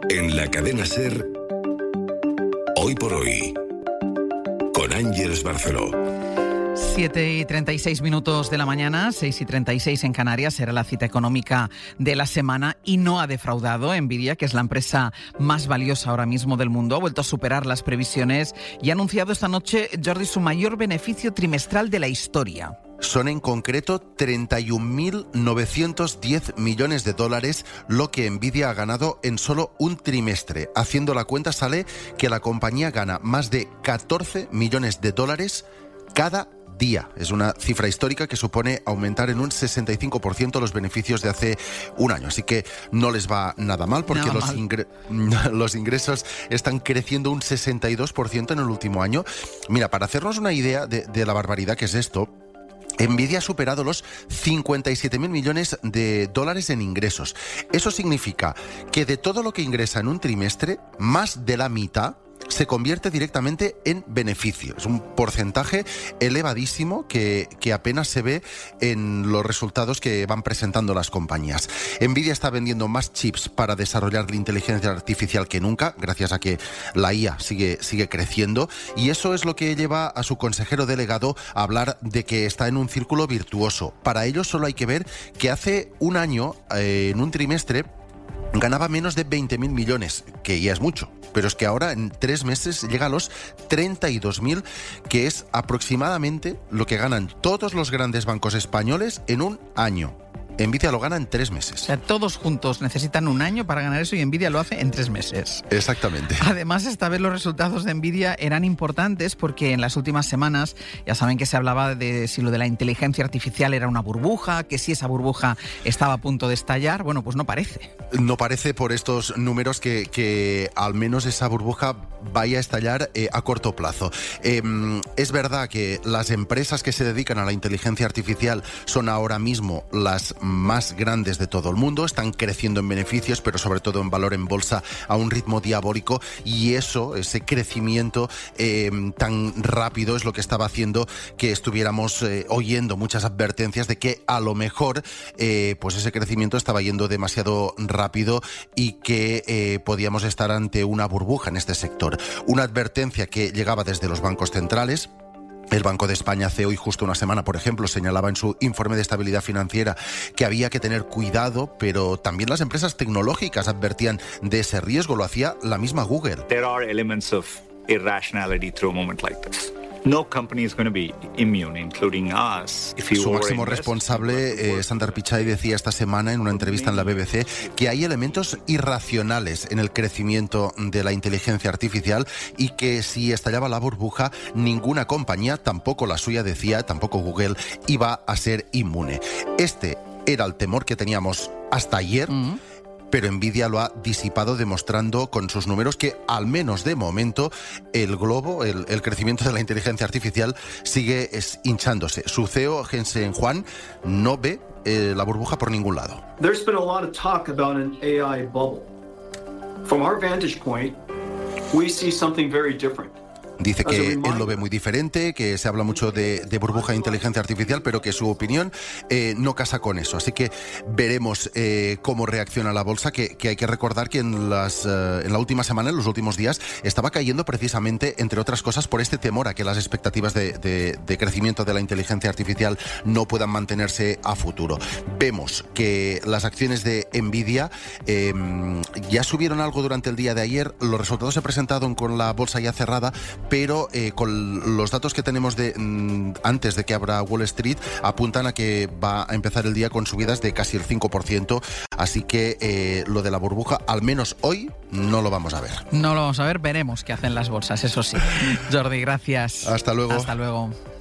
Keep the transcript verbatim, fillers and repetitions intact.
En la cadena SER, Hoy por Hoy, con Ángeles Barceló. siete y treinta y seis minutos de la mañana, seis y treinta y seis en Canarias, será la cita económica de la semana y no ha defraudado. Nvidia, que es la empresa más valiosa ahora mismo del mundo, ha vuelto a superar las previsiones y ha anunciado esta noche, Jordi, su mayor beneficio trimestral de la historia. Son en concreto treinta y un mil novecientos diez millones de dólares lo que Nvidia ha ganado en solo un trimestre. Haciendo la cuenta sale que la compañía gana más de catorce millones de dólares cada día. Es una cifra histórica que supone aumentar en un sesenta y cinco por ciento los beneficios de hace un año. Así que no les va nada mal porque nada los, mal. Ingre- los ingresos están creciendo un sesenta y dos por ciento en el último año. Mira, para hacernos una idea de, de la barbaridad que es esto, Nvidia ha superado los cincuenta y siete mil millones de dólares en ingresos. Eso significa que de todo lo que ingresa en un trimestre, más de la mitad se convierte directamente en beneficio. Es un porcentaje elevadísimo que, que apenas se ve en los resultados que van presentando las compañías. Nvidia está vendiendo más chips para desarrollar la inteligencia artificial que nunca, gracias a que la I A sigue, sigue creciendo, y eso es lo que lleva a su consejero delegado a hablar de que está en un círculo virtuoso. Para ello solo hay que ver que hace un año, eh, en un trimestre, ganaba menos de veinte mil millones, que ya es mucho. Pero es que ahora en tres meses llega a los treinta y dos mil, que es aproximadamente lo que ganan todos los grandes bancos españoles en un año. Nvidia lo gana en tres meses. O sea, todos juntos necesitan un año para ganar eso y Nvidia lo hace en tres meses. Exactamente. Además, esta vez los resultados de Nvidia eran importantes porque en las últimas semanas ya saben que se hablaba de si lo de la inteligencia artificial era una burbuja, que si esa burbuja estaba a punto de estallar. Bueno, pues no parece. No parece por estos números que, que al menos esa burbuja vaya a estallar eh, a corto plazo. Eh, es verdad que las empresas que se dedican a la inteligencia artificial son ahora mismo las más grandes de todo el mundo, están creciendo en beneficios, pero sobre todo en valor en bolsa a un ritmo diabólico, y eso, ese crecimiento eh, tan rápido es lo que estaba haciendo que estuviéramos eh, oyendo muchas advertencias de que a lo mejor eh, pues ese crecimiento estaba yendo demasiado rápido y que eh, podíamos estar ante una burbuja en este sector. Una advertencia que llegaba desde los bancos centrales. El Banco de España hace hoy justo una semana, por ejemplo, señalaba en su informe de estabilidad financiera que había que tener cuidado, pero también las empresas tecnológicas advertían de ese riesgo. Lo hacía la misma Google. There are elements of irrationality through a moment like this. No company is going to be immune, including us. Su máximo responsable, eh, Sundar Pichai, decía esta semana en una entrevista en la B B C que hay elementos irracionales en el crecimiento de la inteligencia artificial y que si estallaba la burbuja, ninguna compañía, tampoco la suya, decía, tampoco Google, iba a ser inmune. Este era el temor que teníamos hasta ayer. Mm-hmm. Pero Nvidia lo ha disipado demostrando con sus números que, al menos de momento, el globo, el, el crecimiento de la inteligencia artificial sigue es, hinchándose. Su C E O, Jensen Huang, no ve eh, la burbuja por ningún lado. There's been a lot of talk about an A I bubble. From our vantage point, we see something very different. Dice que él lo ve muy diferente, que se habla mucho de, de burbuja de inteligencia artificial, pero que su opinión eh, no casa con eso. Así que veremos eh, cómo reacciona la bolsa, que, que hay que recordar que en, las, eh, en la última semana, en los últimos días, estaba cayendo precisamente, entre otras cosas, por este temor a que las expectativas de, de, de crecimiento de la inteligencia artificial no puedan mantenerse a futuro. Vemos que las acciones de Nvidia eh, ya subieron algo durante el día de ayer. Los resultados se presentaron con la bolsa ya cerrada, pero eh, con los datos que tenemos de mm, antes de que abra Wall Street apuntan a que va a empezar el día con subidas de casi el cinco por ciento, así que eh, lo de la burbuja, al menos hoy, no lo vamos a ver. No lo vamos a ver, veremos qué hacen las bolsas, eso sí. Jordi, gracias. Hasta luego. Hasta luego.